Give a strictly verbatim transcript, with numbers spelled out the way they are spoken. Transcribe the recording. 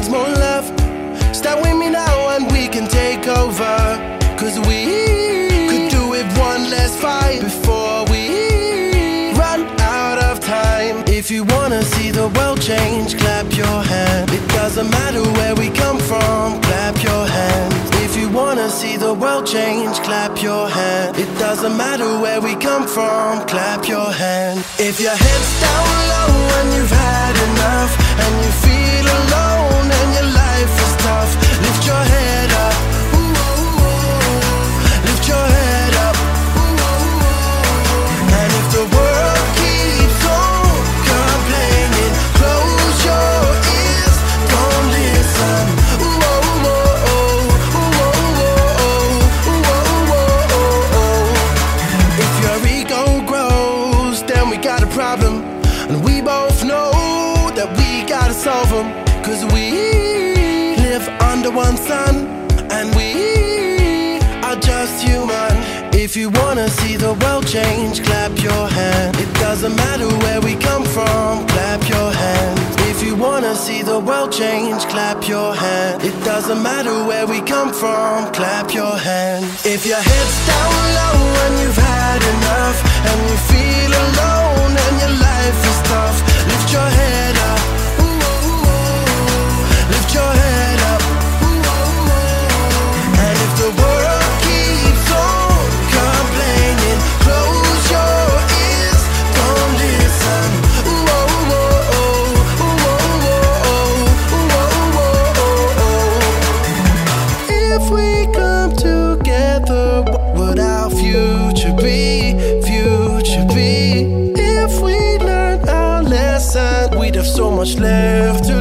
needs more love. Stand with me now and we can take over. Cause we could do it one last fight before we run out of time. If you wanna see the world change, clap your hand. It doesn't matter where we come from, clap your hand. If you wanna see the world change, clap your hand. It doesn't matter where we come from, clap your hand. If your head's down low and you've had enough, and you feel alone and your life is tough, lift your head up. Ooh, ooh, ooh. Lift your head up. Ooh, ooh, ooh. And if the world keeps on complaining, close your ears, don't listen. Ooh, ooh, ooh, ooh. Ooh, ooh, ooh, ooh. Ooh, ooh, ooh, ooh. If your ego grows, then we got a problem. And we both know that we gotta solve them. Cause we live under one sun, and we are just human. If you wanna see the world change, clap your hand. It doesn't matter where we come from, clap your hand. If you wanna see the world change, clap your hand. It doesn't matter where we come from, clap your hand. If your head's down low and you've had enough, and you feel alone and your life is tough, lift your head up. Ooh, ooh, ooh. Lift your head up. Ooh, ooh, ooh. And if the world keeps on complaining, close your ears, don't listen. Ooh, ooh, ooh, ooh. Ooh, ooh, ooh, ooh. Ooh, ooh, ooh, ooh. If we come together, what would our future be? Future be? If we learn our lesson, we'd have so much left to